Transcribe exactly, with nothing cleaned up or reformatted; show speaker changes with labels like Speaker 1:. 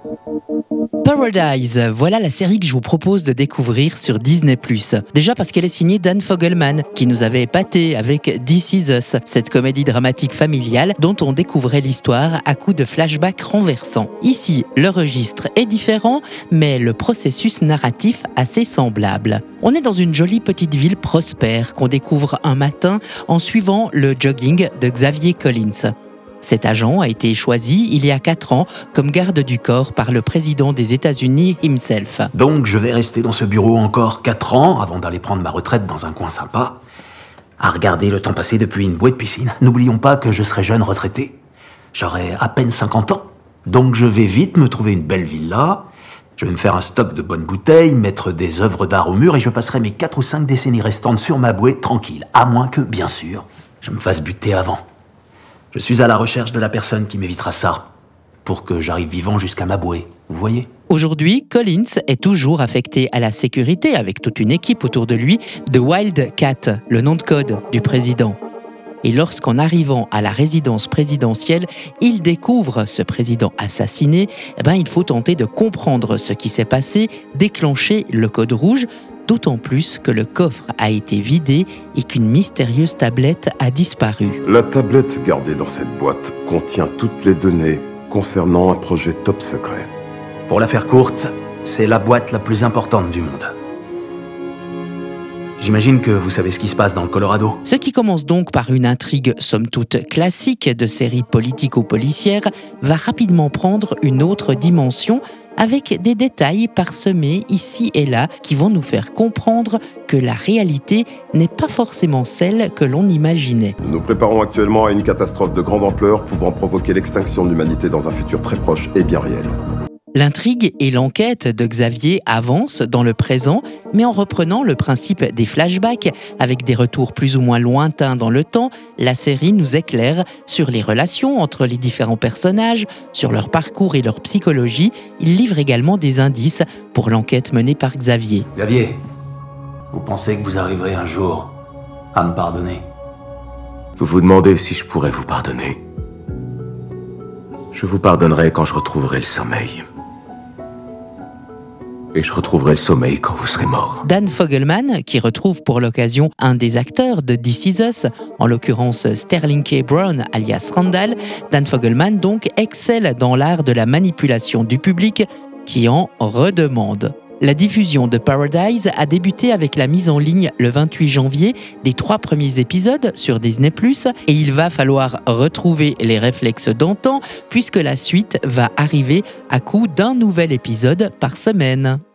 Speaker 1: Paradise, voilà la série que je vous propose de découvrir sur Disney plus. Déjà parce qu'elle est signée Dan Fogelman, qui nous avait épaté avec This Is Us, cette comédie dramatique familiale dont on découvrait l'histoire à coups de flashbacks renversants. Ici, le registre est différent, mais le processus narratif assez semblable. On est dans une jolie petite ville prospère qu'on découvre un matin en suivant le jogging de Xavier Collins. Cet agent a été choisi il y a quatre ans comme garde du corps par le président des États-Unis himself.
Speaker 2: Donc je vais rester dans ce bureau encore quatre ans avant d'aller prendre ma retraite dans un coin sympa, à regarder le temps passé depuis une bouée de piscine. N'oublions pas que je serai jeune retraité. J'aurai à peine cinquante ans. Donc je vais vite me trouver une belle villa, je vais me faire un stock de bonnes bouteilles, mettre des œuvres d'art au mur et je passerai mes quatre ou cinq décennies restantes sur ma bouée tranquille. À moins que, bien sûr, je me fasse buter avant. Je suis à la recherche de la personne qui m'évitera ça, pour que j'arrive vivant jusqu'à ma bouée, vous voyez ?
Speaker 1: Aujourd'hui, Collins est toujours affecté à la sécurité avec toute une équipe autour de lui de Wildcat, le nom de code du président. Et lorsqu'en arrivant à la résidence présidentielle, il découvre ce président assassiné, eh ben, il faut tenter de comprendre ce qui s'est passé, déclencher le code rouge, d'autant plus que le coffre a été vidé et qu'une mystérieuse tablette a disparu.
Speaker 3: La tablette gardée dans cette boîte contient toutes les données concernant un projet top secret.
Speaker 2: Pour la faire courte, c'est la boîte la plus importante du monde. J'imagine que vous savez ce qui se passe dans le Colorado.
Speaker 1: Ce qui commence donc par une intrigue somme toute classique de série politico-policière va rapidement prendre une autre dimension avec des détails parsemés ici et là qui vont nous faire comprendre que la réalité n'est pas forcément celle que l'on imaginait.
Speaker 3: Nous nous préparons actuellement à une catastrophe de grande ampleur pouvant provoquer l'extinction de l'humanité dans un futur très proche et bien réel.
Speaker 1: L'intrigue et l'enquête de Xavier avancent dans le présent, mais en reprenant le principe des flashbacks, avec des retours plus ou moins lointains dans le temps, la série nous éclaire sur les relations entre les différents personnages, sur leur parcours et leur psychologie. Il livre également des indices pour l'enquête menée par Xavier.
Speaker 2: Xavier, vous pensez que vous arriverez un jour à me pardonner ?
Speaker 4: Vous vous demandez si je pourrais vous pardonner. Je vous pardonnerai quand je retrouverai le sommeil. Et je retrouverai le sommeil quand vous serez mort.
Speaker 1: Dan Fogelman, qui retrouve pour l'occasion un des acteurs de This Is Us, en l'occurrence Sterling K. Brown alias Randall, Dan Fogelman donc excelle dans l'art de la manipulation du public qui en redemande. La diffusion de Paradise a débuté avec la mise en ligne le vingt-huit janvier des trois premiers épisodes sur Disney plus, et il va falloir retrouver les réflexes d'antan puisque la suite va arriver à coup d'un nouvel épisode par semaine.